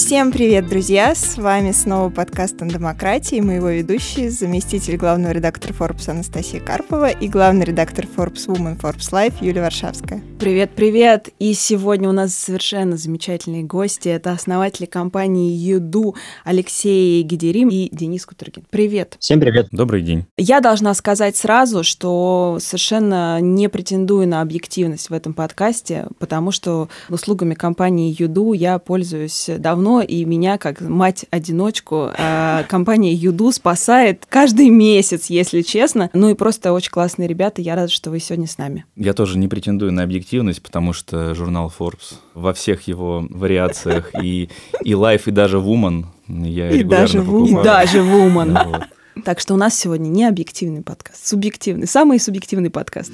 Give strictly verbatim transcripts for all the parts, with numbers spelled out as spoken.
Всем привет, друзья! С вами снова подкаст «О демократии», мы его ведущие, заместитель главного редактора Forbes Анастасия Карпова и главный редактор Forbes Woman Forbes Life Юлия Варшавская. Привет-привет! И сегодня у нас совершенно замечательные гости. Это основатели компании Юду Алексей Гедерим и Денис Кутергин. Привет! Всем привет! Добрый день! Я должна сказать сразу, что совершенно не претендую на объективность в этом подкасте, потому что услугами компании Юду я пользуюсь давно, и меня, как мать-одиночку, компания Юду спасает каждый месяц, если честно. Ну и просто очень классные ребята, я рада, что вы сегодня с нами. Я тоже не претендую на объективность, потому что журнал Forbes во всех его вариациях и, и Life, и даже Woman я и регулярно даже покупаю. И даже Woman. Да, вот. Так что у нас сегодня не объективный подкаст, субъективный, самый субъективный подкаст.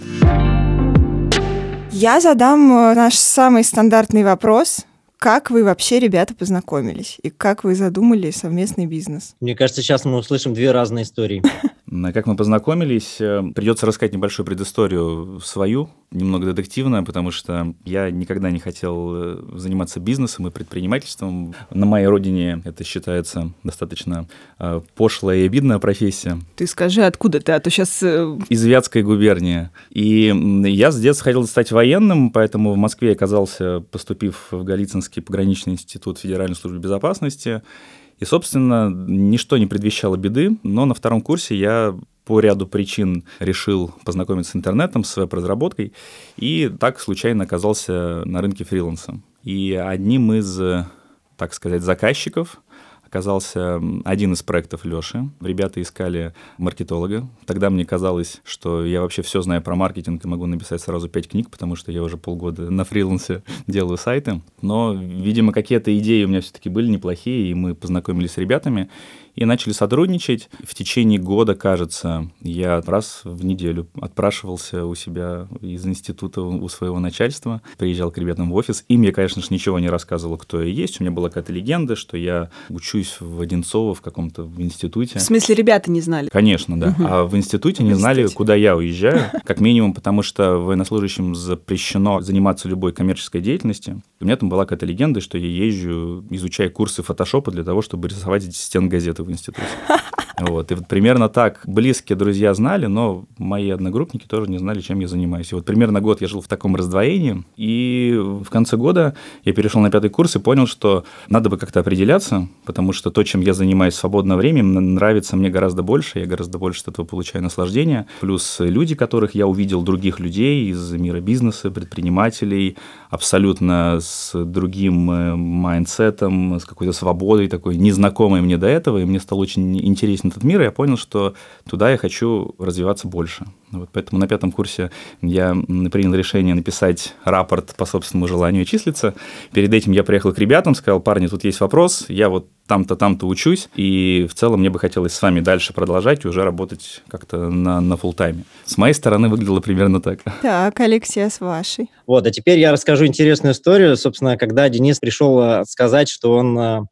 Я задам наш самый стандартный вопрос. Как вы вообще, ребята, познакомились? И как вы задумали совместный бизнес? Мне кажется, сейчас мы услышим две разные истории. Как мы познакомились, придется рассказать небольшую предысторию свою, немного детективную, потому что я никогда не хотел заниматься бизнесом и предпринимательством. На моей родине это считается достаточно пошлая и обидная профессия. Ты скажи, откуда ты, а то сейчас... Из Вятской губернии. И я с детства хотел стать военным, поэтому в Москве оказался, поступив в Голицынский пограничный институт Федеральной службы безопасности. И, собственно, ничто не предвещало беды, но на втором курсе я по ряду причин решил познакомиться с интернетом, с веб-разработкой, и так случайно оказался на рынке фриланса. И одним из, так сказать, заказчиков оказался один из проектов Лёши. Ребята искали маркетолога. Тогда мне казалось, что я вообще все знаю про маркетинг и могу написать сразу пять книг, потому что я уже полгода на фрилансе делаю сайты. Но, видимо, какие-то идеи у меня все-таки были неплохие, и мы познакомились с ребятами и начали сотрудничать. В течение года, кажется, я раз в неделю отпрашивался у себя из института у своего начальства, приезжал к ребятам в офис. Им я, конечно же, ничего не рассказывал, кто я есть. У меня была какая-то легенда, что я учусь в Одинцово в каком-то институте. В смысле, ребята не знали? Конечно, да. Угу. А в институте не знали, куда я уезжаю. Как минимум, потому что военнослужащим запрещено заниматься любой коммерческой деятельностью. У меня там была какая-то легенда, что я езжу, изучая курсы фотошопа для того, чтобы рисовать эти стены газеты в институте. Вот. И вот примерно так близкие друзья знали, но мои одногруппники тоже не знали, чем я занимаюсь. И вот примерно год я жил в таком раздвоении, и в конце года я перешел на пятый курс и понял, что надо бы как-то определяться, потому что то, чем я занимаюсь в свободное время, нравится мне гораздо больше, я гораздо больше от этого получаю наслаждение. Плюс люди, которых я увидел, других людей из мира бизнеса, предпринимателей, абсолютно с другим майндсетом, с какой-то свободой такой, незнакомой мне до этого, и мне стало очень интересен этот мир, и я понял, что туда я хочу развиваться больше. Вот поэтому на пятом курсе я принял решение написать рапорт по собственному желанию числиться. Перед этим я приехал к ребятам, сказал: парни, тут есть вопрос, я вот там-то, там-то учусь, и в целом мне бы хотелось с вами дальше продолжать и уже работать как-то на, на фулл-тайме. С моей стороны выглядело примерно так. Так, Алексей, с вашей? Вот, а теперь я расскажу интересную историю. Собственно, когда Денис пришел сказать, что он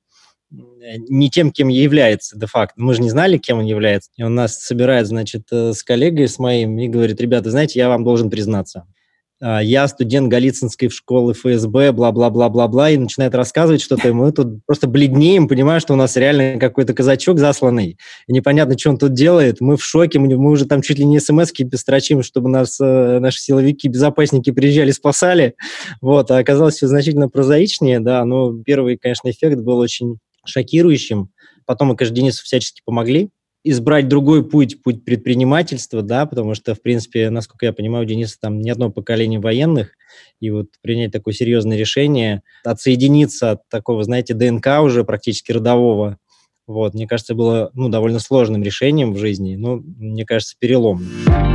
не тем, кем является де-факто. Мы же не знали, кем он является. И он нас собирает, значит, с коллегой, с моим, и говорит: ребята, знаете, я вам должен признаться. Я студент Голицынской школы эф эс бэ, бла-бла-бла-бла-бла, и начинает рассказывать что-то, и мы тут просто бледнеем, понимаем, что у нас реально какой-то казачок засланный, и непонятно, что он тут делает. Мы в шоке, мы, мы уже там чуть ли не смс-ки пестрочим, чтобы нас наши силовики, безопасники приезжали, спасали. Вот, а оказалось все значительно прозаичнее, да, но первый, конечно, эффект был очень шокирующим. Потом мы, конечно, Денису всячески помогли избрать другой путь, путь предпринимательства, да, потому что, в принципе, насколько я понимаю, у Дениса там не одно поколение военных, и вот принять такое серьезное решение, отсоединиться от такого, знаете, ДНК уже практически родового, вот, мне кажется, было, ну, довольно сложным решением в жизни, но, мне кажется, переломным.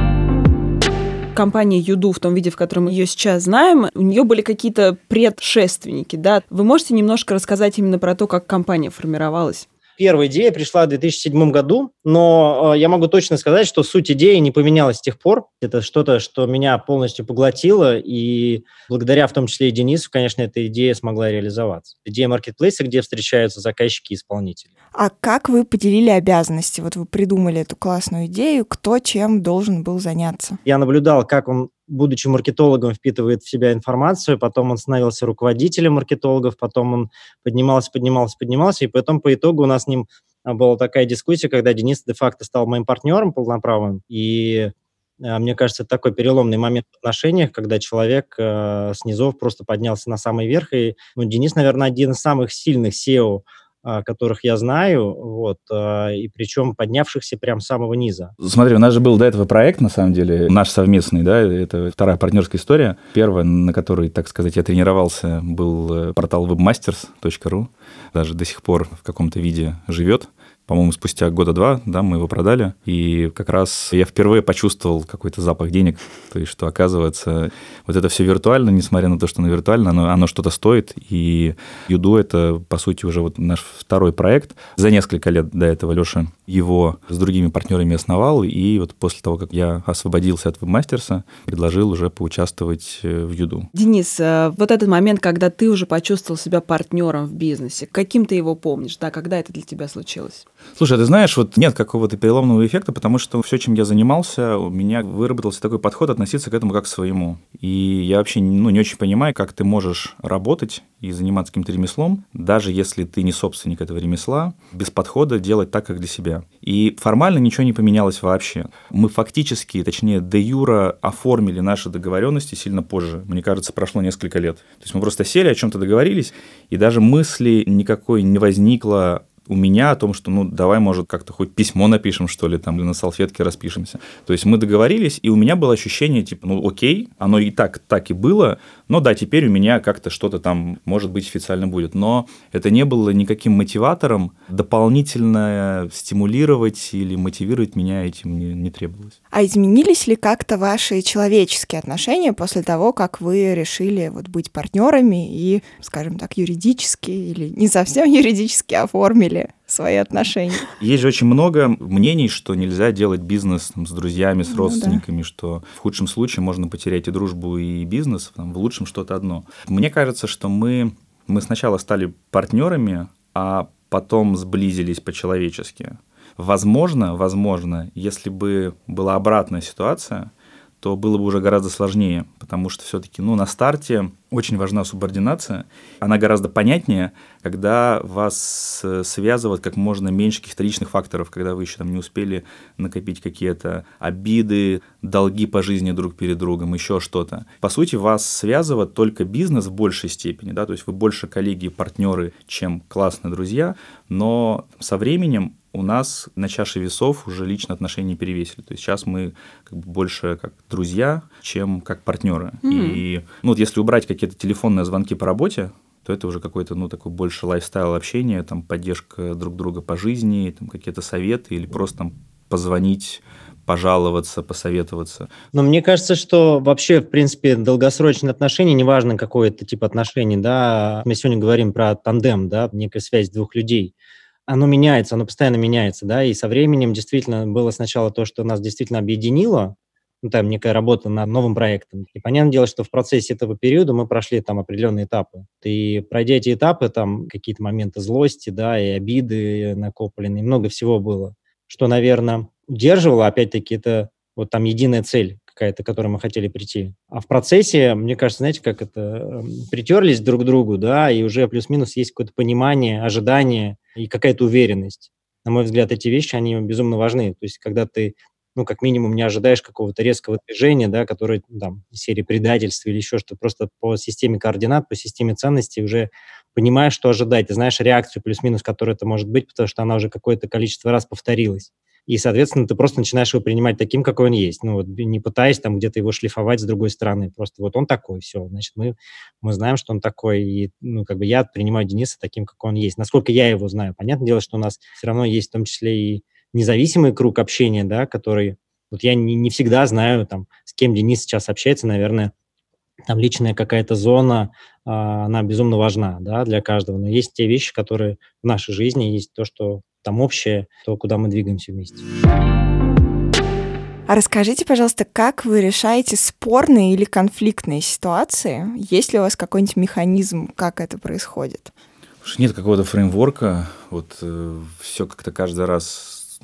Компания Юду в том виде, в котором мы ее сейчас знаем, у нее были какие-то предшественники, да? Вы можете немножко рассказать именно про то, как компания формировалась? Первая идея пришла в две тысячи седьмом году, но э, я могу точно сказать, что суть идеи не поменялась с тех пор. Это что-то, что меня полностью поглотило, и благодаря в том числе и Денису, конечно, эта идея смогла реализоваться. Идея маркетплейса, где встречаются заказчики и исполнители. А как вы поделили обязанности? Вот вы придумали эту классную идею, кто чем должен был заняться? Я наблюдал, как он будучи маркетологом, впитывает в себя информацию, потом он становился руководителем маркетологов, потом он поднимался, поднимался, поднимался, и потом по итогу у нас с ним была такая дискуссия, когда Денис де-факто стал моим партнером полноправным, и мне кажется, это такой переломный момент в отношениях, когда человек э, с низов просто поднялся на самый верх, и ну, Денис, наверное, один из самых сильных сео, которых я знаю, вот, и причем поднявшихся прям с самого низа. Смотри, у нас же был до этого проект, на самом деле, наш совместный, да, это вторая партнерская история. Первая, на которой, так сказать, я тренировался, был портал webmasters точка ру, даже до сих пор в каком-то виде живет. По-моему, спустя года два, да, мы его продали, и как раз я впервые почувствовал какой-то запах денег, то есть, что, оказывается, вот это все виртуально, несмотря на то, что оно виртуально, оно, оно что-то стоит, и Юду — это, по сути, уже вот наш второй проект. За несколько лет до этого Леша его с другими партнерами основал, и вот после того, как я освободился от вебмастерса, предложил уже поучаствовать в Юду. Денис, вот этот момент, когда ты уже почувствовал себя партнером в бизнесе, каким ты его помнишь, да, когда это для тебя случилось? Слушай, ты знаешь, вот нет какого-то переломного эффекта, потому что все, чем я занимался, у меня выработался такой подход относиться к этому как к своему. И я вообще ну, не очень понимаю, как ты можешь работать и заниматься каким-то ремеслом, даже если ты не собственник этого ремесла, без подхода делать так, как для себя. И формально ничего не поменялось вообще. Мы фактически, точнее, де юра оформили наши договоренности сильно позже. Мне кажется, прошло несколько лет. То есть мы просто сели, о чем-то договорились, и даже мысли никакой не возникло у меня о том, что, ну, давай, может, как-то хоть письмо напишем, что ли, там, или на салфетке распишемся. То есть мы договорились, и у меня было ощущение, типа, ну, окей, оно и так, так и было, но да, теперь у меня как-то что-то там, может быть, официально будет. Но это не было никаким мотиватором, дополнительно стимулировать или мотивировать меня этим не, не требовалось. А изменились ли как-то ваши человеческие отношения после того, как вы решили вот быть партнерами и, скажем так, юридически или не совсем юридически оформили свои отношения? Есть же очень много мнений, что нельзя делать бизнес там, с друзьями, с родственниками, ну, да. Что в худшем случае можно потерять и дружбу, и бизнес, там, в лучшем что-то одно. Мне кажется, что мы, мы сначала стали партнерами, а потом сблизились по-человечески. Возможно, возможно, если бы была обратная ситуация, то было бы уже гораздо сложнее, потому что все-таки ну, на старте очень важна субординация. Она гораздо понятнее, когда вас связывает как можно меньше каких-то личных факторов, когда вы еще там не успели накопить какие-то обиды, долги по жизни друг перед другом, еще что-то. По сути, вас связывает только бизнес в большей степени, да, то есть вы больше коллеги, партнеры, чем классные друзья, но со временем у нас на чаше весов уже личные отношения перевесили. То есть сейчас мы как бы больше как друзья, чем как партнеры. Mm-hmm. И ну, вот если убрать какие-то телефонные звонки по работе, то это уже какой-то ну, такой больше лайфстайл общения, там, поддержка друг друга по жизни, там, какие-то советы или просто там, позвонить, пожаловаться, посоветоваться. Но мне кажется, что вообще, в принципе, долгосрочные отношения, неважно, какой это тип отношений, да, мы сегодня говорим про тандем, да, некая связь двух людей, оно меняется, оно постоянно меняется, да, и со временем действительно было сначала то, что нас действительно объединило, ну, там, некая работа над новым проектом. И понятное дело, что в процессе этого периода мы прошли там определенные этапы. И пройдя эти этапы, там, какие-то моменты злости, да, и обиды накопленные, много всего было, что, наверное, удерживало, опять-таки, это вот там единая цель какая-то, к которой мы хотели прийти. А в процессе, мне кажется, знаете, как это, притерлись друг к другу, да, и уже плюс-минус есть какое-то понимание, ожидание и какая-то уверенность. На мой взгляд, эти вещи, они безумно важны. То есть, когда ты, ну, как минимум, не ожидаешь какого-то резкого движения, да, которое, там, из серии предательства или еще что-то, просто по системе координат, по системе ценностей уже понимаешь, что ожидать. Ты знаешь реакцию плюс-минус, которая это может быть, потому что она уже какое-то количество раз повторилась. И, соответственно, ты просто начинаешь его принимать таким, какой он есть. Ну, вот, не пытаясь там где-то его шлифовать с другой стороны. Просто вот он такой, все. Значит, мы, мы знаем, что он такой. И, ну, как бы я принимаю Дениса таким, какой он есть. Насколько я его знаю. Понятное дело, что у нас все равно есть в том числе и независимый круг общения, да, который... Вот я не, не всегда знаю, там, с кем Денис сейчас общается, наверное, там личная какая-то зона, э, она безумно важна, да, для каждого. Но есть те вещи, которые в нашей жизни, есть то, что там общее, то, куда мы двигаемся вместе. А расскажите, пожалуйста, как вы решаете спорные или конфликтные ситуации? Есть ли у вас какой-нибудь механизм, как это происходит? Нет какого-то фреймворка. Вот э, все как-то каждый раз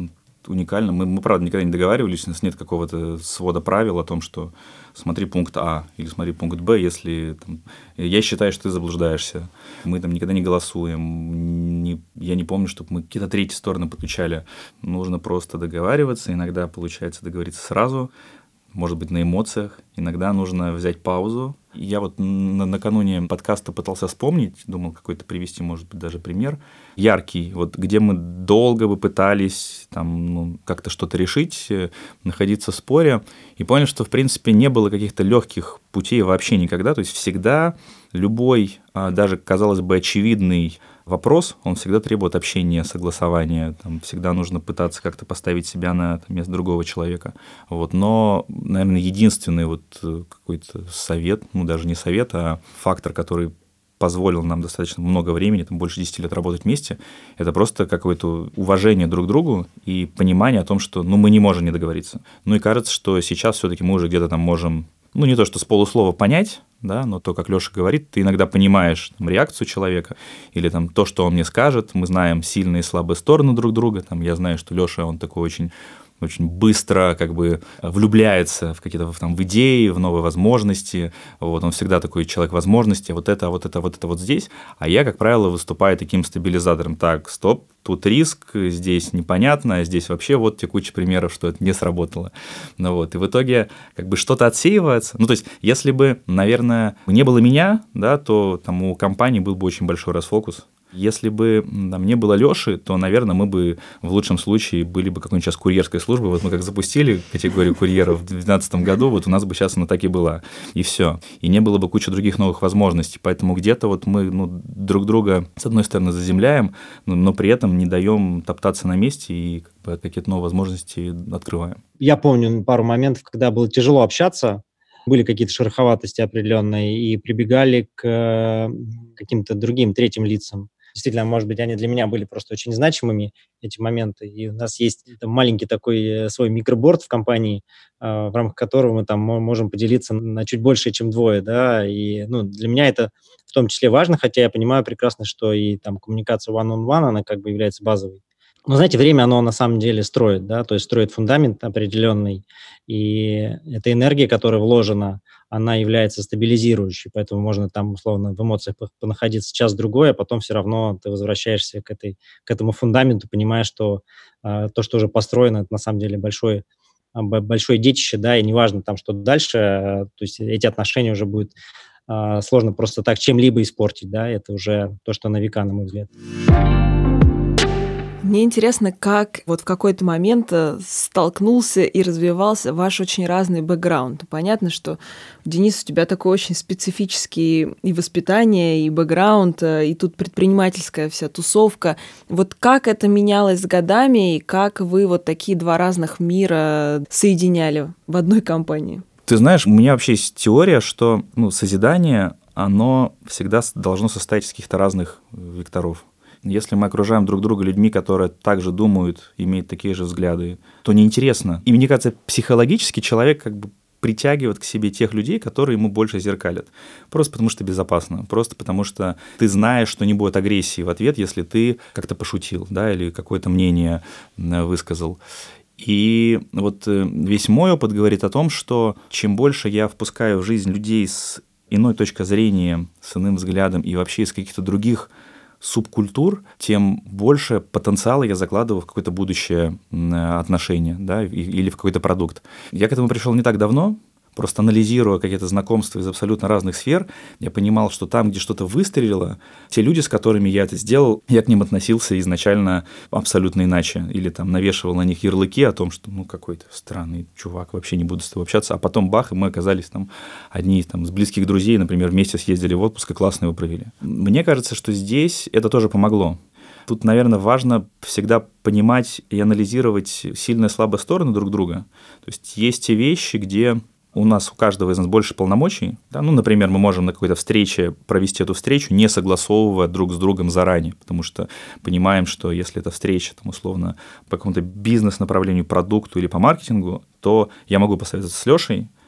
уникально. Мы, мы, правда, никогда не договаривались, у нас нет какого-то свода правил о том, что смотри пункт А или смотри пункт Б, если там, я считаю, что ты заблуждаешься. Мы там никогда не голосуем. Не, я не помню, чтобы мы какие-то третьи стороны подключали. Нужно просто договариваться. Иногда получается договориться сразу, может быть, на эмоциях. Иногда нужно взять паузу. Я вот на- накануне подкаста пытался вспомнить, думал какой-то привести, может быть, даже пример яркий, вот где мы долго бы пытались там, ну, как-то что-то решить, находиться в споре, и поняли, что, в принципе, не было каких-то легких путей вообще никогда. То есть всегда любой, даже, казалось бы, очевидный вопрос, он всегда требует общения, согласования. Там всегда нужно пытаться как-то поставить себя на место другого человека. Вот. Но, наверное, единственный вот какой-то совет, ну даже не совет, а фактор, который позволил нам достаточно много времени, там больше десяти лет работать вместе, это просто какое-то уважение друг к другу и понимание о том, что ну, мы не можем не договориться. Ну и кажется, что сейчас все-таки мы уже где-то там можем, ну не то что с полуслова понять, да, но то, как Леша говорит, ты иногда понимаешь там, реакцию человека или там, то, что он мне скажет, мы знаем сильные и слабые стороны друг друга, там, я знаю, что Леша, он такой очень очень быстро как бы влюбляется в какие-то там, в идеи, в новые возможности. Вот, он всегда такой человек возможностей. Вот это, вот это, вот это вот здесь. А я, как правило, выступаю таким стабилизатором. Так, стоп, тут риск, здесь непонятно, а здесь вообще вот тебе куча примеров, что это не сработало. Ну, вот, и в итоге как бы что-то отсеивается. Ну, то есть, если бы, наверное, не было меня, да, то там у компании был бы очень большой расфокус. Если бы там не было Лёши, то, наверное, мы бы в лучшем случае были бы какой-нибудь сейчас курьерской службой. Вот мы как запустили категорию курьеров в две тысячи двенадцатом году, вот у нас бы сейчас она так и была. И все. И не было бы кучи других новых возможностей. Поэтому где-то вот мы ну, друг друга, с одной стороны, заземляем, но, но при этом не даем топтаться на месте и как бы, какие-то новые возможности открываем. Я помню пару моментов, когда было тяжело общаться, были какие-то шероховатости определенные, и прибегали к каким-то другим третьим лицам. Действительно, может быть, они для меня были просто очень значимыми, эти моменты. И у нас есть там, маленький такой свой микроборд в компании, в рамках которого мы там можем поделиться на чуть больше, чем двое. Да? И ну, для меня это в том числе важно, хотя я понимаю прекрасно, что и там коммуникация one-on-one, она как бы является базовой. Но, знаете, время, оно на самом деле строит, да, то есть строит фундамент определенный, и эта энергия, которая вложена, она является стабилизирующей, поэтому можно там, условно, в эмоциях понаходиться час-другой, а потом все равно ты возвращаешься к, этой, к этому фундаменту, понимая, что э, то, что уже построено, это на самом деле большое, большое детище, да, и неважно там, что дальше, э, то есть эти отношения уже будет э, сложно просто так чем-либо испортить, да, это уже то, что на века, на мой взгляд. Мне интересно, как вот в какой-то момент столкнулся и развивался ваш очень разный бэкграунд. Понятно, что, Денис, у тебя такой очень специфический и воспитание, и бэкграунд, и тут предпринимательская вся тусовка. Вот как это менялось с годами, и как вы вот такие два разных мира соединяли в одной компании? Ты знаешь, у меня вообще есть теория, что ну, созидание, оно всегда должно состоять из каких-то разных векторов. Если мы окружаем друг друга людьми, которые также думают, имеют такие же взгляды, то неинтересно. И мне кажется, психологически человек как бы притягивает к себе тех людей, которые ему больше зеркалят. Просто потому что безопасно. Просто потому что ты знаешь, что не будет агрессии в ответ, если ты как-то пошутил, да, или какое-то мнение высказал. И вот весь мой опыт говорит о том, что чем больше я впускаю в жизнь людей с иной точкой зрения, с иным взглядом и вообще из каких-то других субкультур, тем больше потенциала я закладываю в какое-то будущее отношение, да, или в какой-то продукт. Я к этому пришел не так давно, просто анализируя какие-то знакомства из абсолютно разных сфер, я понимал, что там, где что-то выстрелило, те люди, с которыми я это сделал, я к ним относился изначально абсолютно иначе. Или там навешивал на них ярлыки о том, что ну какой-то странный чувак, вообще не буду с тобой общаться. А потом бах, и мы оказались там одни там, из близких друзей, например, вместе съездили в отпуск и классно его провели. Мне кажется, что здесь это тоже помогло. Тут, наверное, важно всегда понимать и анализировать сильные и слабые стороны друг друга. То есть есть те вещи, где у нас у каждого из нас больше полномочий. Да? Ну, например, мы можем на какой-то встрече провести эту встречу, не согласовывая друг с другом заранее, потому что понимаем, что если эта встреча, там, условно, по какому-то бизнес-направлению, продукту или по маркетингу, то я могу посоветоваться с Лешей,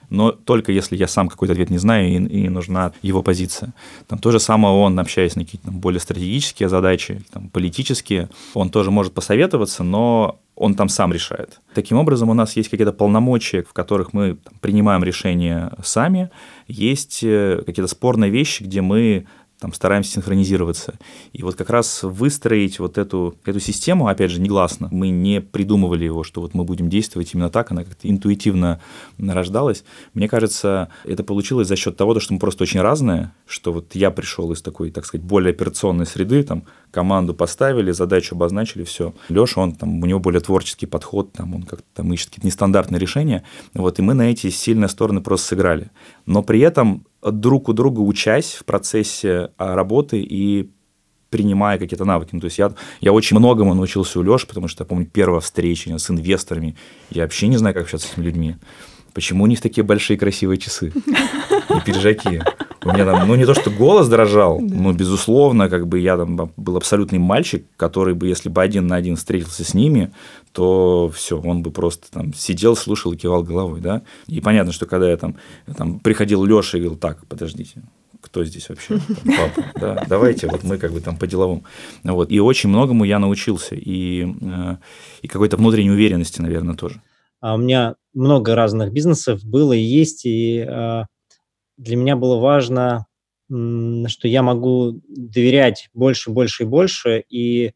но только если я сам какой-то ответ не знаю и, и нужна его позиция. Там то же самое он, общаясь на какие-то там, более стратегические задачи, там, политические, он тоже может посоветоваться, но он там сам решает. Таким образом, у нас есть какие-то полномочия, в которых мы там, принимаем решения сами, есть какие-то спорные вещи, где мы там, стараемся синхронизироваться. И вот как раз выстроить вот эту, эту систему, опять же, негласно, мы не придумывали его, что вот мы будем действовать именно так, она как-то интуитивно рождалась. Мне кажется, это получилось за счет того, что мы просто очень разные, что вот я пришел из такой, так сказать, более операционной среды, там, команду поставили, задачу обозначили, все. Леша, он там, у него более творческий подход, там, он как-то там ищет какие-то нестандартные решения, вот, и мы на эти сильные стороны просто сыграли. Но при этом друг у друга учась в процессе работы и принимая какие-то навыки. Ну, то есть я, я очень многому научился у Лёши, потому что я помню первая встреча с инвесторами. Я вообще не знаю, как общаться с этими людьми. Почему у них такие большие красивые часы и пиджаки? У меня там, ну, не то, что голос дрожал, но, безусловно, как бы я там был абсолютный мальчик, который бы, если бы один на один встретился с ними, то все, он бы просто там сидел, слушал и кивал головой, да. И понятно, что когда я там, там приходил Леша и говорил, так, подождите, кто здесь вообще? Папа, да, давайте, вот мы как бы там по-деловому. Вот. И очень многому я научился, и, и какой-то внутренней уверенности, наверное, тоже. А у меня много разных бизнесов было и есть, и а, для меня было важно, м, что я могу доверять больше, больше и больше, и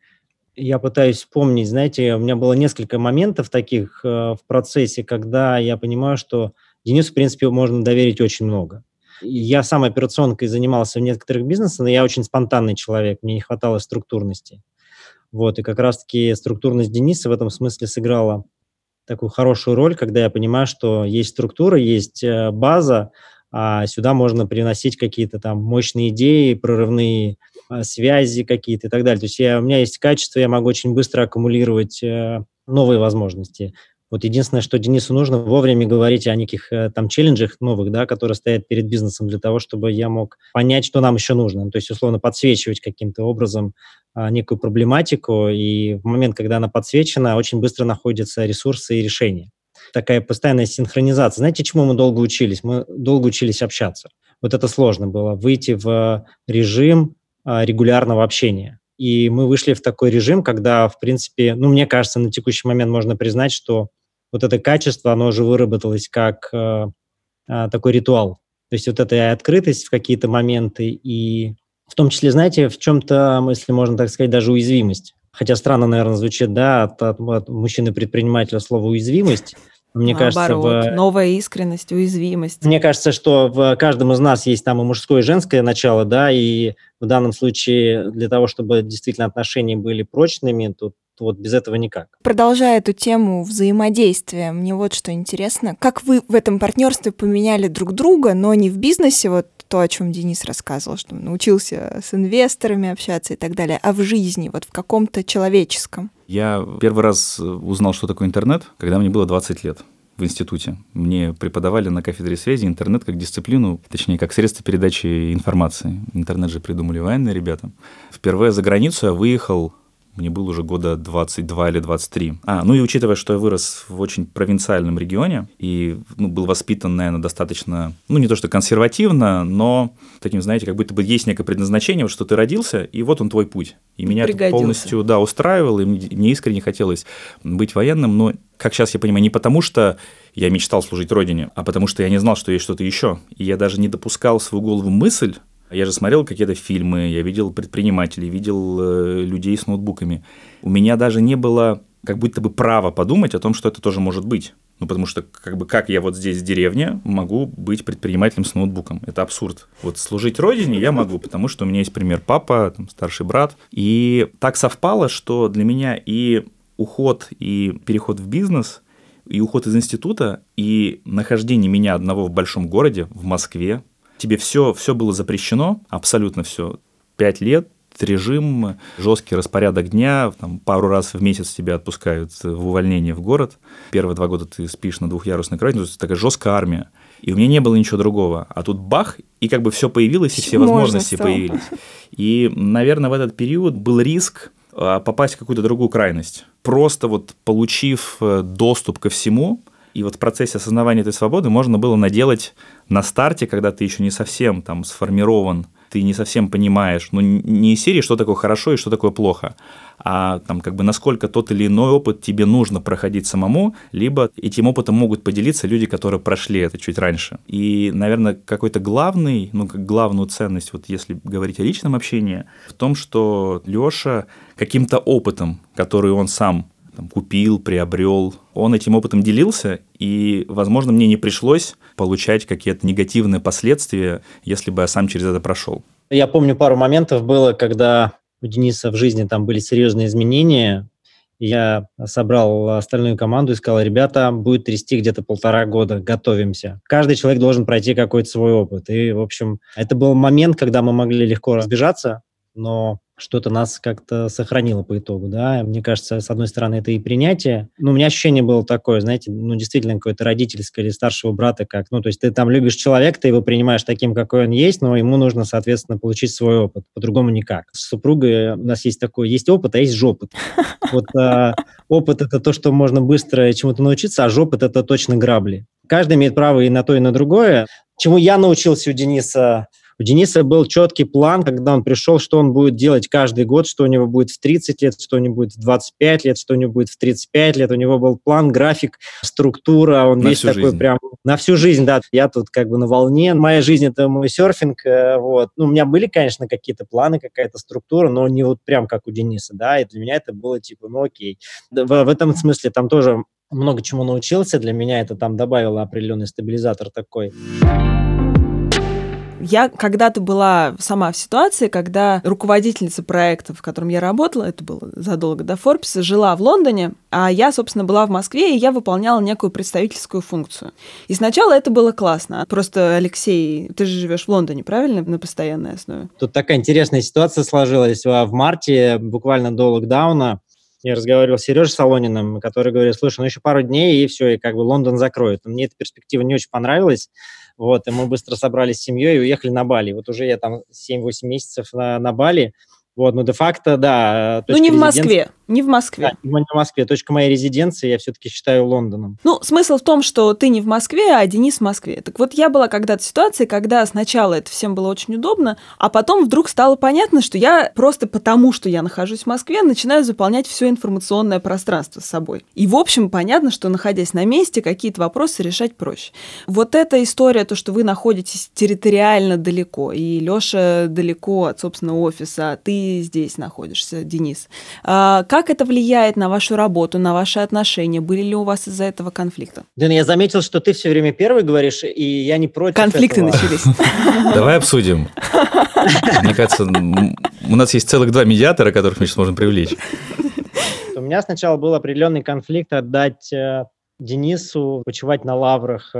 я пытаюсь вспомнить, знаете, у меня было несколько моментов таких э, в процессе, когда я понимаю, что Денису, в принципе, можно доверить очень много. И я сам операционкой занимался в некоторых бизнесах, но я очень спонтанный человек, мне не хватало структурности. Вот, и как раз-таки структурность Дениса в этом смысле сыграла такую хорошую роль, когда я понимаю, что есть структура, есть э, база, а сюда можно приносить какие-то там мощные идеи, прорывные э, связи какие-то и так далее. То есть я, у меня есть качество, я могу очень быстро аккумулировать э, новые возможности. Вот единственное, что Денису нужно, вовремя говорить о неких э, там челленджах новых, да, которые стоят перед бизнесом для того, чтобы я мог понять, что нам еще нужно. Ну, то есть, условно, подсвечивать каким-то образом э, некую проблематику, и в момент, когда она подсвечена, очень быстро находятся ресурсы и решения. Такая постоянная синхронизация. Знаете, чему мы долго учились? Мы долго учились общаться. Вот это сложно было, выйти в режим э, регулярного общения. И мы вышли в такой режим, когда, в принципе, ну, мне кажется, на текущий момент можно признать, что вот это качество, оно уже выработалось как э, э, такой ритуал. То есть вот эта открытость в какие-то моменты и в том числе, знаете, в чем-то, если можно так сказать, даже уязвимость. Хотя странно, наверное, звучит, да, от, от, от мужчины-предпринимателя слово «уязвимость». Мне Наоборот, кажется, в... новая искренность, уязвимость. Мне кажется, что в каждом из нас есть там и мужское, и женское начало, да, и в данном случае для того, чтобы действительно отношения были прочными, то вот без этого никак. Продолжая эту тему взаимодействия, мне вот что интересно. Как вы в этом партнерстве поменяли друг друга, но не в бизнесе, вот то, о чем Денис рассказывал, что он научился с инвесторами общаться и так далее, а в жизни, вот в каком-то человеческом? Я первый раз узнал, что такое интернет, когда мне было двадцать лет. В институте. Мне преподавали на кафедре связи интернет как дисциплину, точнее, как средство передачи информации. Интернет же придумали военные ребята. Впервые за границу я выехал, мне было уже года двадцать два или двадцать три. А, ну и учитывая, что я вырос в очень провинциальном регионе и ну, был воспитан, наверное, достаточно, ну не то что консервативно, но таким, знаете, как будто бы есть некое предназначение, вот, что ты родился, и вот он твой путь. И меня это полностью, да, устраивало, и мне искренне хотелось быть военным, но, как сейчас я понимаю, не потому что я мечтал служить Родине, а потому что я не знал, что есть что-то еще. И я даже не допускал в свою голову мысль. Я же смотрел какие-то фильмы, я видел предпринимателей, видел э, людей с ноутбуками. У меня даже не было как будто бы права подумать о том, что это тоже может быть. Ну, потому что как бы как я вот здесь в деревне могу быть предпринимателем с ноутбуком? Это абсурд. Вот служить Родине я могу, потому что у меня есть пример папа, там, старший брат. И так совпало, что для меня и уход, и переход в бизнес, и уход из института, и нахождение меня одного в большом городе, в Москве, тебе все, все было запрещено, абсолютно все. Пять лет, режим, жесткий распорядок дня, там, пару раз в месяц тебя отпускают в увольнение в город. Первые два года ты спишь на двухъярусной кровати, то есть такая жесткая армия. И у меня не было ничего другого. А тут бах, и как бы все появилось, и все возможности появились. И, наверное, в этот период был риск попасть в какую-то другую крайность. Просто вот получив доступ ко всему, И вот в процессе осознавания этой свободы можно было наделать на старте, когда ты еще не совсем там сформирован, ты не совсем понимаешь, ну, не из серии, что такое хорошо и что такое плохо, а там как бы насколько тот или иной опыт тебе нужно проходить самому, либо этим опытом могут поделиться люди, которые прошли это чуть раньше. И, наверное, какой-то главный, ну, как главную ценность, вот если говорить о личном общении, в том, что Лёша каким-то опытом, который он сам там купил, приобрел, он этим опытом делился, и, возможно, мне не пришлось получать какие-то негативные последствия, если бы я сам через это прошел. Я помню, пару моментов было, когда у Дениса в жизни там были серьезные изменения. Я собрал остальную команду и сказал: ребята, будет трясти где-то полтора года, готовимся. Каждый человек должен пройти какой-то свой опыт. И, в общем, это был момент, когда мы могли легко разбежаться, но что-то нас как-то сохранило по итогу, да. Мне кажется, с одной стороны, это и принятие. Ну, у меня ощущение было такое, знаете, ну, действительно, какое-то родительское или старшего брата, как, ну, то есть ты там любишь человека, ты его принимаешь таким, какой он есть, но ему нужно, соответственно, получить свой опыт. По-другому никак. С супругой у нас есть такой, есть опыт, а есть жопыт. Вот а, опыт – это то, что можно быстро чему-то научиться, а жопыт – это точно грабли. Каждый имеет право и на то, и на другое. Чему я научился у Дениса – у Дениса был четкий план, когда он пришел, что он будет делать каждый год, что у него будет в тридцать лет, что у него будет в двадцать пять лет, что у него будет в тридцать пять лет. У него был план, график, структура, он на весь такой жизнь. Прям на всю жизнь, да. Я тут как бы на волне. Моя жизнь – это мой серфинг, вот. Ну, у меня были, конечно, какие-то планы, какая-то структура, но не вот прям как у Дениса, да, и для меня это было типа, ну окей. В, в этом смысле там тоже много чему научился, для меня это там добавило определенный стабилизатор такой. Я когда-то была сама в ситуации, когда руководительница проекта, в котором я работала, это было задолго до Forbes, жила в Лондоне, а я, собственно, была в Москве, и я выполняла некую представительскую функцию. И сначала это было классно. Просто, Алексей, ты же живешь в Лондоне, правильно, на постоянной основе? Тут такая интересная ситуация сложилась. В марте, буквально до локдауна, я разговаривал с Сережей Солониным, который говорит: слушай, ну еще пару дней, и все, и как бы Лондон закроют. Мне эта перспектива не очень понравилась. Вот, и мы быстро собрались с семьей и уехали на Бали. Вот уже я там семь-восемь месяцев на, на Бали. Вот, но де-факто, да. Ну, не в Москве, не в Москве. Да, не в Москве. Точка моей резиденции я все-таки считаю Лондоном. Ну, смысл в том, что ты не в Москве, а Денис в Москве. Так вот, я была когда-то в ситуации, когда сначала это всем было очень удобно, а потом вдруг стало понятно, что я просто потому, что я нахожусь в Москве, начинаю заполнять все информационное пространство с собой. И, в общем, понятно, что, находясь на месте, какие-то вопросы решать проще. Вот эта история, то, что вы находитесь территориально далеко, и Лёша далеко от собственного офиса, а ты здесь находишься, Денис. А как это влияет на вашу работу, на ваши отношения? Были ли у вас из-за этого конфликты? Дэн, я заметил, что ты все время первый говоришь, и я не против Конфликты этого. начались. Давай обсудим. Мне кажется, у нас есть целых два медиатора, которых мы сейчас можем привлечь. У меня сначала был определенный конфликт отдать Денису почивать на лаврах,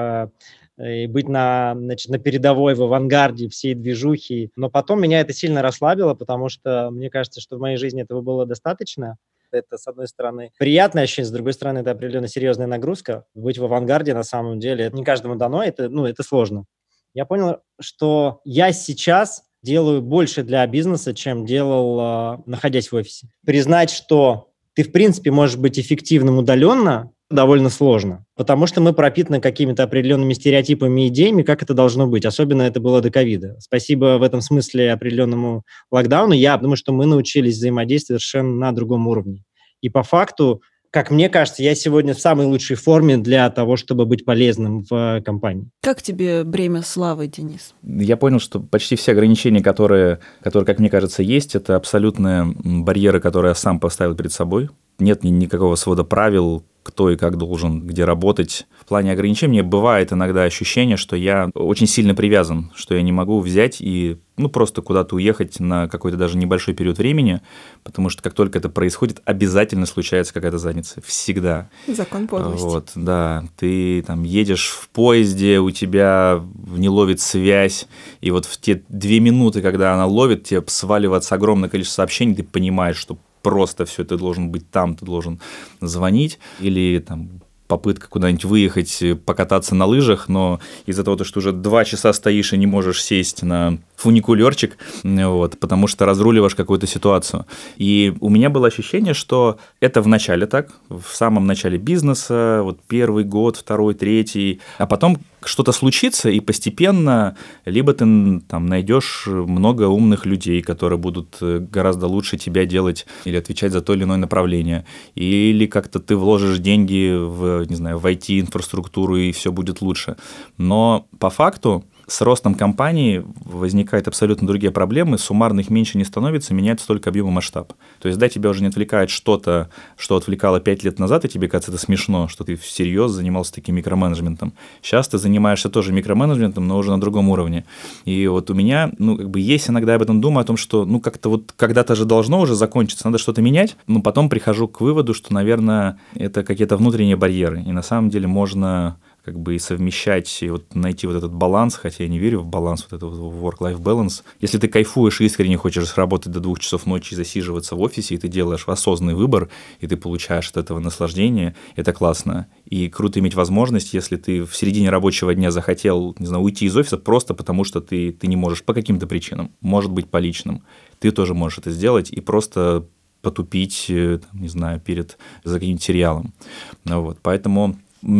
и быть на, значит, на передовой, в авангарде всей движухи. Но потом меня это сильно расслабило, потому что мне кажется, что в моей жизни этого было достаточно. Это, с одной стороны, приятное ощущение, с другой стороны, это определенно серьезная нагрузка. Быть в авангарде, на самом деле, это не каждому дано, это, ну, это сложно. Я понял, что я сейчас делаю больше для бизнеса, чем делал, находясь в офисе. Признать, что ты, в принципе, можешь быть эффективным удаленно, довольно сложно, потому что мы пропитаны какими-то определенными стереотипами и идеями, как это должно быть. Особенно это было до ковида. Спасибо в этом смысле определенному локдауну. Я думаю, что мы научились взаимодействовать совершенно на другом уровне. И по факту, как мне кажется, я сегодня в самой лучшей форме для того, чтобы быть полезным в компании. Как тебе бремя славы, Денис? Я понял, что почти все ограничения, которые, которые, как мне кажется, есть, это абсолютные барьеры, которые я сам поставил перед собой. Нет никакого свода правил, кто и как должен, где работать. В плане ограничений мне бывает иногда ощущение, что я очень сильно привязан, что я не могу взять и ну, просто куда-то уехать на какой-то даже небольшой период времени, потому что как только это происходит, обязательно случается какая-то задница. Всегда. Закон подлости. Вот, да. Ты там едешь в поезде, у тебя не ловит связь, и вот в те две минуты, когда она ловит, тебе сваливается огромное количество сообщений, ты понимаешь, что просто все, ты должен быть там, ты должен звонить, или там попытка куда-нибудь выехать, покататься на лыжах, но из-за того, что уже два часа стоишь и не можешь сесть на фуникулерчик, вот, потому что разруливаешь какую-то ситуацию. И у меня было ощущение, что это в начале так, в самом начале бизнеса, вот первый год, второй, третий, а потом что-то случится, и постепенно либо ты там найдешь много умных людей, которые будут гораздо лучше тебя делать или отвечать за то или иное направление, или как-то ты вложишь деньги в, не знаю, в ай ти-инфраструктуру, и все будет лучше. Но по факту с ростом компании возникают абсолютно другие проблемы, суммарно их меньше не становится, меняется только объем и масштаб. То есть, да, тебя уже не отвлекает что-то, что отвлекало пять лет назад, и тебе кажется это смешно, что ты всерьез занимался таким микроменеджментом. Сейчас ты занимаешься тоже микроменеджментом, но уже на другом уровне. И вот у меня, ну, как бы есть иногда я об этом думаю, о том, что, ну, как-то вот когда-то же должно уже закончиться, надо что-то менять, но потом прихожу к выводу, что, наверное, это какие-то внутренние барьеры, и на самом деле можно как бы и совмещать, и вот найти вот этот баланс, хотя я не верю в баланс, вот этот work-life balance. Если ты кайфуешь и искренне хочешь работать до двух часов ночи и засиживаться в офисе, и ты делаешь осознанный выбор, и ты получаешь от этого наслаждение, это классно. И круто иметь возможность, если ты в середине рабочего дня захотел, не знаю, уйти из офиса просто потому, что ты, ты не можешь по каким-то причинам, может быть, по личным. Ты тоже можешь это сделать и просто потупить, там, не знаю, перед за каким-нибудь сериалом. Вот. Поэтому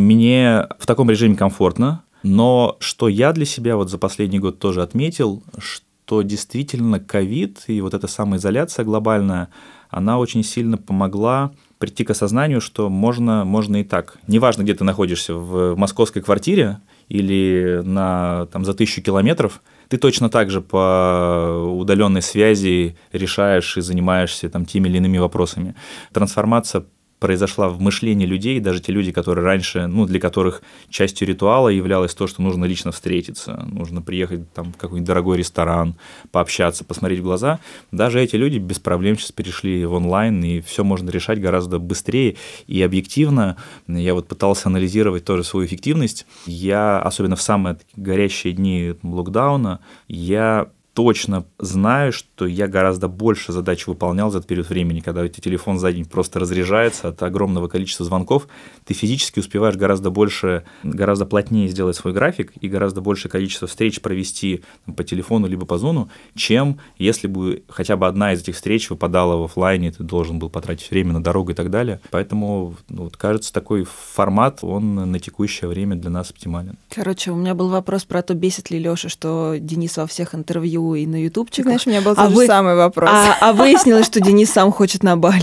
мне в таком режиме комфортно, но что я для себя вот за последний год тоже отметил, что действительно ковид и вот эта самоизоляция глобальная, она очень сильно помогла прийти к осознанию, что можно, можно и так. Неважно, где ты находишься, в московской квартире или на, там, за тысячу километров, ты точно так же по удаленной связи решаешь и занимаешься там, теми или иными вопросами. Трансформация произошла в мышлении людей, даже те люди, которые раньше, ну, для которых частью ритуала являлось то, что нужно лично встретиться, нужно приехать там, в какой-нибудь дорогой ресторан, пообщаться, посмотреть в глаза, даже эти люди без проблем сейчас перешли в онлайн, и все можно решать гораздо быстрее и объективно. Я вот пытался анализировать тоже свою эффективность. Я, особенно в самые горячие дни локдауна, я точно знаю, что я гораздо больше задач выполнял за этот период времени, когда у тебя телефон за день просто разряжается от огромного количества звонков, ты физически успеваешь гораздо больше, гораздо плотнее сделать свой график и гораздо большее количество встреч провести по телефону либо по зону, чем если бы хотя бы одна из этих встреч выпадала в офлайне, ты должен был потратить время на дорогу и так далее. Поэтому, ну, вот, кажется, такой формат, он на текущее время для нас оптимален. Короче, у меня был вопрос про то, бесит ли Лёша, что Денис во всех интервью и на ютубчиках. Знаешь, у меня был а тот вы... же самый вопрос. А, а выяснилось, что Денис сам хочет на Бали.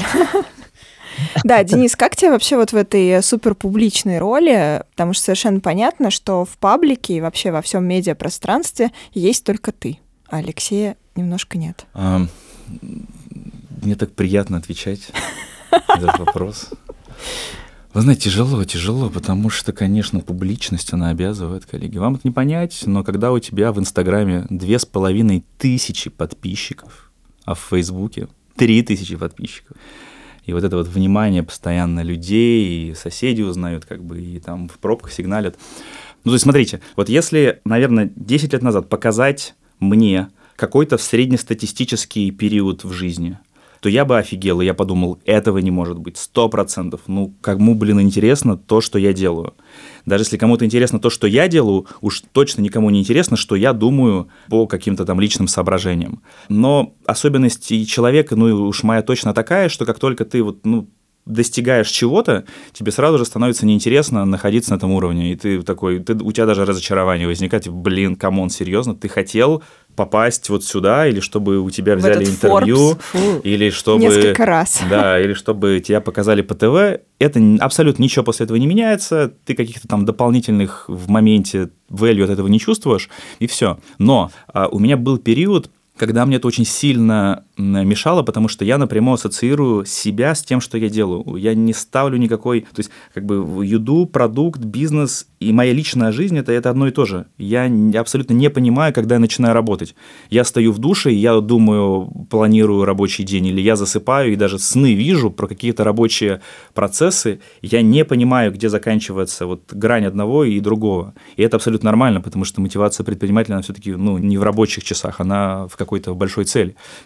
Да, Денис, как тебе вообще вот в этой суперпубличной роли? Потому что совершенно понятно, что в паблике и вообще во всем медиапространстве есть только ты, а Алексея немножко нет. А, мне так приятно отвечать на этот вопрос. Вы знаете, тяжело, тяжело, потому что, конечно, публичность, она обязывает, коллеги. Вам это не понять, но когда у тебя в Инстаграме две с половиной тысячи подписчиков, а в Фейсбуке три тысячи подписчиков, и вот это вот внимание постоянно людей, и соседи узнают, как бы, и там в пробках сигналят. Ну, то есть, смотрите, вот если, наверное, десять лет назад показать мне какой-то среднестатистический период в жизни, то я бы офигел, и я подумал, этого не может быть, сто процентов. Ну, кому, блин, интересно то, что я делаю. Даже если кому-то интересно то, что я делаю, уж точно никому не интересно, что я думаю по каким-то там личным соображениям. Но особенности человека, ну, уж моя точно такая, что как только ты вот, ну, достигаешь чего-то, тебе сразу же становится неинтересно находиться на этом уровне, и ты такой, ты, у тебя даже разочарование возникает, блин, камон, серьезно, ты хотел попасть вот сюда, или чтобы у тебя взяли интервью, или чтобы... Несколько раз. Да, или чтобы тебя показали по ТВ, это абсолютно ничего после этого не меняется, ты каких-то там дополнительных в моменте value от этого не чувствуешь, и все. Но а, у меня был период, когда мне это очень сильно мешало, потому что я напрямую ассоциирую себя с тем, что я делаю. Я не ставлю никакой... То есть, как бы, юду, продукт, бизнес и моя личная жизнь это, – это одно и то же. Я абсолютно не понимаю, когда я начинаю работать. Я стою в душе, и я думаю, планирую рабочий день, или я засыпаю, и даже сны вижу про какие-то рабочие процессы. Я не понимаю, где заканчивается вот грань одного и другого. И это абсолютно нормально, потому что мотивация предпринимателя, она все-таки, ну, не в рабочих часах, она в какой-то большой цели. И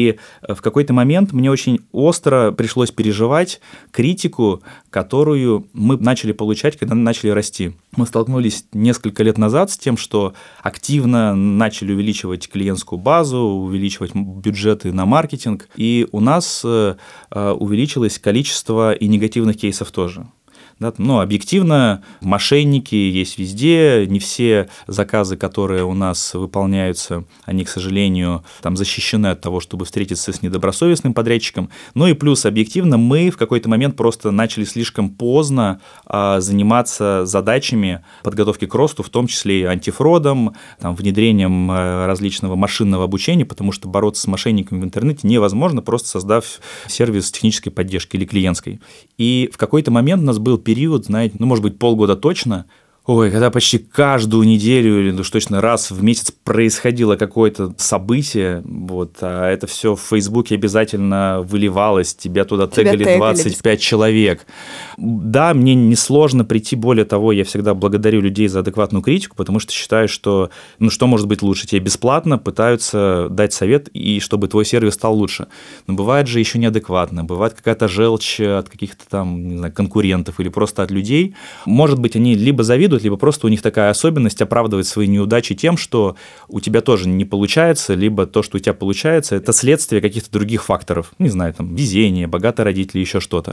И в какой-то момент мне очень остро пришлось переживать критику, которую мы начали получать, когда начали расти. Мы столкнулись несколько лет назад с тем, что активно начали увеличивать клиентскую базу, увеличивать бюджеты на маркетинг, и у нас увеличилось количество и негативных кейсов тоже. Да, ну, объективно, мошенники есть везде, не все заказы, которые у нас выполняются, они, к сожалению, там защищены от того, чтобы встретиться с недобросовестным подрядчиком. Ну и плюс, объективно, мы в какой-то момент просто начали слишком поздно а, заниматься задачами подготовки к росту, в том числе и антифродом, там, внедрением а, различного машинного обучения, потому что бороться с мошенниками в интернете невозможно, просто создав сервис технической поддержки или клиентской. И в какой-то момент у нас был период, знаете, ну, может быть, полгода точно, ой, когда почти каждую неделю или уж точно раз в месяц происходило какое-то событие, вот, а это все в Фейсбуке обязательно выливалось, тебя туда тебя тегали двадцать пять человек. Да, мне несложно прийти, более того, я всегда благодарю людей за адекватную критику, потому что считаю, что, ну, что может быть лучше? Тебе бесплатно пытаются дать совет, и чтобы твой сервис стал лучше. Но бывает же еще неадекватно, бывает какая-то желчь от каких-то там, не знаю, конкурентов или просто от людей. Может быть, они либо завидуют, либо просто у них такая особенность оправдывать свои неудачи тем, что у тебя тоже не получается, либо то, что у тебя получается, это следствие каких-то других факторов. Не знаю, там, везение, богатые родители, еще что-то.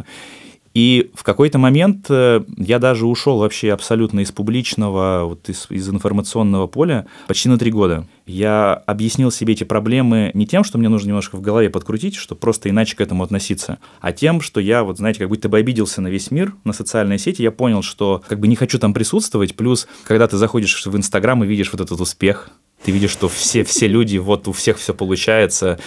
И в какой-то момент я даже ушел вообще абсолютно из публичного, вот из, из информационного поля почти на три года. Я объяснил себе эти проблемы не тем, что мне нужно немножко в голове подкрутить, что просто иначе к этому относиться, а тем, что я, вот знаете, как будто бы обиделся на весь мир, на социальные сети, я понял, что как бы не хочу там присутствовать, плюс, когда ты заходишь в Инстаграм и видишь вот этот успех, ты видишь, что все, все люди, вот у всех все получается,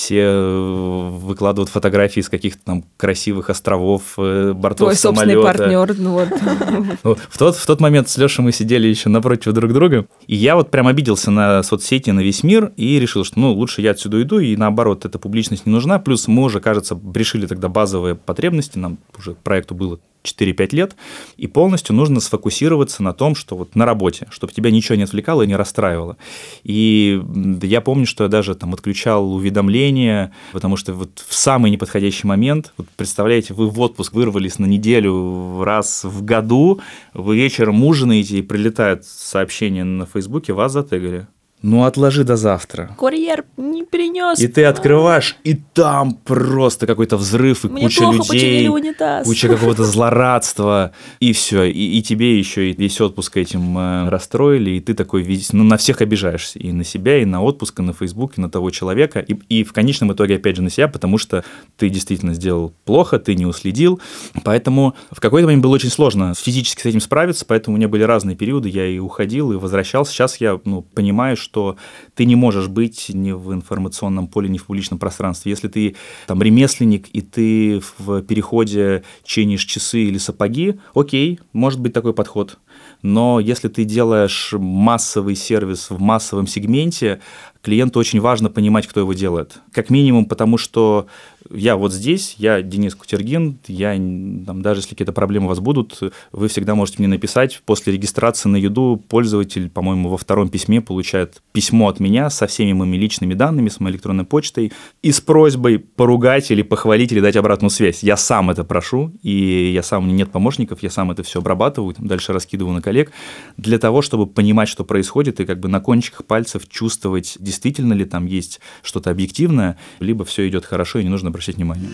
все выкладывают фотографии из каких-то там красивых островов, бортов Твой самолета. Твой собственный партнер. Ну, вот. Ну, в, тот, в тот момент с Лешей мы сидели еще напротив друг друга, и я вот прям обиделся на соцсети, на весь мир, и решил, что ну лучше я отсюда уйду, и наоборот, эта публичность не нужна. Плюс мы уже, кажется, решили тогда базовые потребности, нам уже проекту было четыре-пять лет, и полностью нужно сфокусироваться на том, что вот на работе, чтобы тебя ничего не отвлекало и не расстраивало. И я помню, что я даже там отключал уведомления, потому что вот в самый неподходящий момент, вот представляете, вы в отпуск вырвались на неделю раз в году, вы вечером ужинаете, и прилетает сообщение на Фейсбуке, вас затегали. Ну, отложи до завтра. Курьер не принес. И ты открываешь, и там просто какой-то взрыв, и Мне куча плохо людей, починили унитаз. куча какого-то злорадства, и все. И, и тебе еще и весь отпуск этим э, расстроили, и ты такой весь, ну, на всех обижаешься. И на себя, и на отпуск, и на Facebook, и на того человека. И, и в конечном итоге, опять же, на себя, потому что ты действительно сделал плохо, ты не уследил. Поэтому в какой-то момент было очень сложно физически с этим справиться, поэтому у меня были разные периоды, я и уходил, и возвращался. Сейчас я ну, понимаю, что что ты не можешь быть ни в информационном поле, ни в публичном пространстве. Если ты там ремесленник, и ты в переходе чинишь часы или сапоги, окей, может быть такой подход. Но если ты делаешь массовый сервис в массовом сегменте, клиенту очень важно понимать, кто его делает. Как минимум, потому что я вот здесь, я Денис Кутергин, я, там, даже если какие-то проблемы у вас будут, вы всегда можете мне написать. После регистрации на Юду пользователь, по-моему, во втором письме получает письмо от меня со всеми моими личными данными, с моей электронной почтой, и с просьбой поругать или похвалить, или дать обратную связь. Я сам это прошу, и я сам, у меня нет помощников, я сам это все обрабатываю, там, дальше раскидываю на коллег, для того, чтобы понимать, что происходит, и как бы на кончиках пальцев чувствовать, действительно ли там есть что-то объективное, либо все идет хорошо, и не нужно обращать внимание.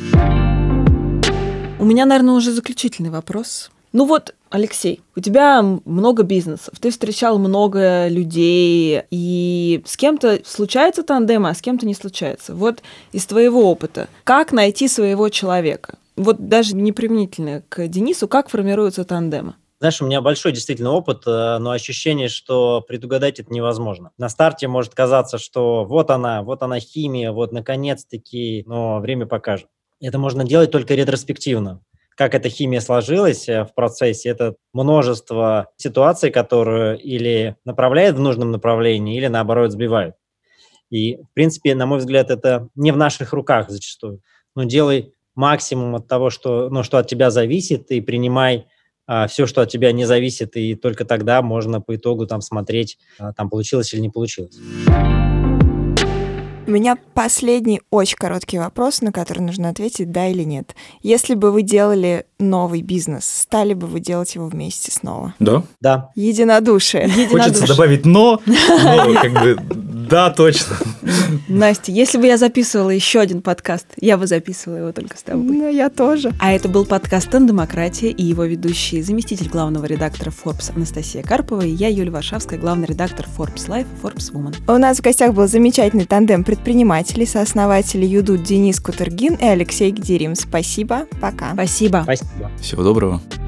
У меня, наверное, уже заключительный вопрос. Ну вот, Алексей, у тебя много бизнесов, ты встречал много людей, и с кем-то случается тандем, а с кем-то не случается. Вот из твоего опыта, как найти своего человека? Вот даже не применительно к Денису, как формируются тандемы? Знаешь, у меня большой действительно опыт, но ощущение, что предугадать это невозможно. На старте может казаться, что вот она, вот она химия, вот наконец-таки, но время покажет. Это можно делать только ретроспективно. Как эта химия сложилась в процессе, это множество ситуаций, которые или направляют в нужном направлении, или наоборот сбивают. И, в принципе, на мой взгляд, это не в наших руках зачастую. Но делай максимум от того, что, ну, что от тебя зависит, и принимай а, все, что от тебя не зависит, и только тогда можно по итогу там смотреть, а, там получилось или не получилось. У меня последний очень короткий вопрос, на который нужно ответить да или нет. Если бы вы делали новый бизнес, стали бы вы делать его вместе снова? Да. Да. Единодушие. Хочется добавить «но», но как бы да, точно. Настя, если бы я записывала еще один подкаст, я бы записывала его только с тобой. Ну, я тоже. А это был подкаст «Тандемократия» и его ведущие заместитель главного редактора Forbes Анастасия Карпова и я, Юлия Варшавская, главный редактор Forbes Life и Forbes Woman. У нас в гостях был замечательный тандем предпринимателей, сооснователи Юду Денис Кутергин и Алексей Гдерим. Спасибо, пока. Спасибо. Спасибо. Всего доброго.